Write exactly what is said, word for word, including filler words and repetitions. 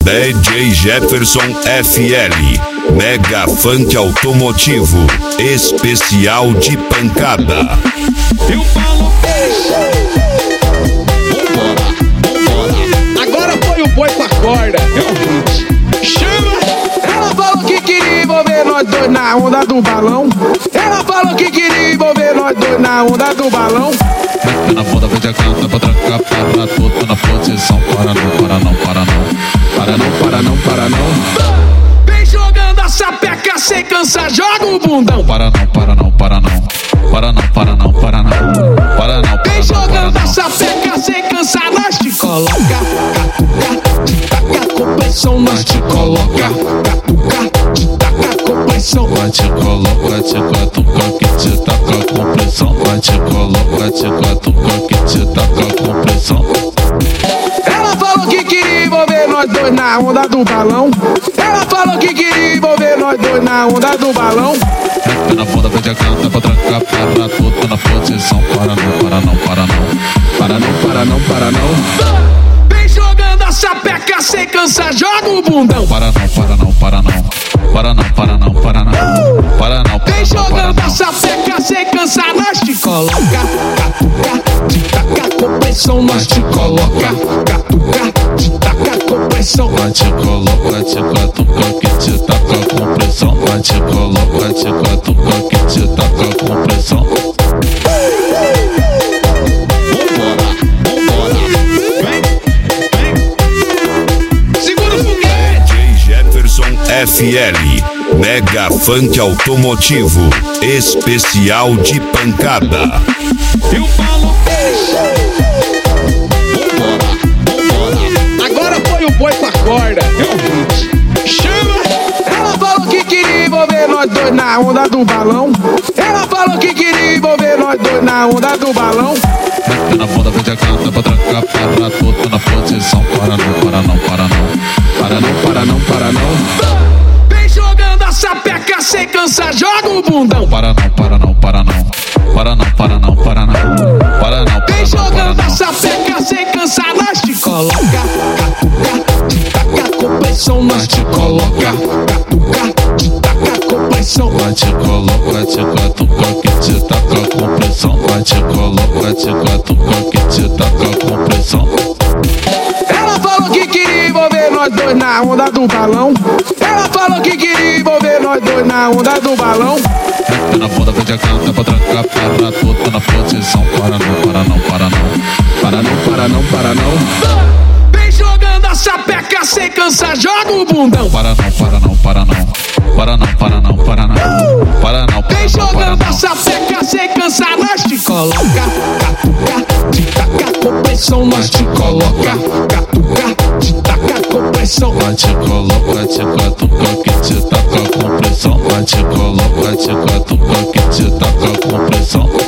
D J Jefferson F L, Mega Funk Automotivo, especial de pancada. Eu falo peixe. Vambora, vambora. Agora foi o boi com a corda. É o hit. Chama! Ela falou que queria envolver nós dois na onda do balão. Ela falou que queria envolver nós dois na onda do balão. Mete na bunda, vem de canta pra trancar, para tudo na posição. Para não, para não, para não. Para não, para não, para não. Vem jogando a sapeca sem cansar, joga o bundão. Para não, para não, para não. Para não, para não, para não. Para não, para Vem jogando a não. sapeca sem cansar, nós te coloca. Catuca, te taca com pressão, nós te coloca. Catuca, te taca com pressão. Vai te coloca, te catuca que te taca com pressão. Vai te coloca, te catuca que te taca com pressão. Ela falou que queria envolver nós dois na onda do balão. Ela falou que queria envolver nós dois na onda do balão. Mete na bunda, vem de canta pra trancar, para tudo na posição. Para não, para não, para não. Para não, para não, para não. Vem jogando a sapeca sem cansar, joga o bundão. Para não, para não, para não. Para não, para não, para não. Para não, para Vem não, para jogando a não. sapeca sem cansar, nós te coloca. Catuca, te taca com pressão, nós te coloca. Catuca, te taca com pressão. Vai te coloca, te catuca que te taca com pressão. Vai te coloca, te catuca que te taca com pressão. Vambora, vambora. Vem, vem. Segura o foguete. D J Jefferson F L, Mega Funk Automotivo, especial de pancada. Eu falo peixe. Vambora, vambora. Agora foi o boi com a corda. É o hit. Chama! Ela falou que queria envolver nós dois na onda do balão. Ela falou que queria envolver nós dois na onda do balão. Mete na bunda, vem de canta pra trancar, para tudo na posição. Para não, para não, para não. Para não, para não, para não. Vem jogando a sapeca sem cansar, joga o bundão. Para não, para não, para não. Para não, para não, para não. Para não, para Vem não, para jogando a não. sapeca sem cansar, nós te coloca. Catuca, te taca com pressão, nós te coloca. Catuca, te taca com pressão. Vai te coloca, te catuca que te taca com pressão. Vai te coloca, te catuca que te taca com pressão. Ela falou que queria envolver nós dois na onda do balão. Ela falou que queria envolver nós dois na onda do balão. Mete na bunda, vem de canta pra trancar, para tudo na posição. Para não, para não, para não. Para não, para não, para não. Vem jogando a sapeca sem cansar, joga o bundão. Para não, para não, para não. Para não, para não, para não. Para não, para Vem não, para jogando a não. sapeca sem cansar, nós te coloca. Catuca, te taca com pressão, nós te coloca. Catuca, te taca com pressão. Vai te coloca, te catuca que te taca com pressão. Vai te coloca, te catuca que te taca com pressão.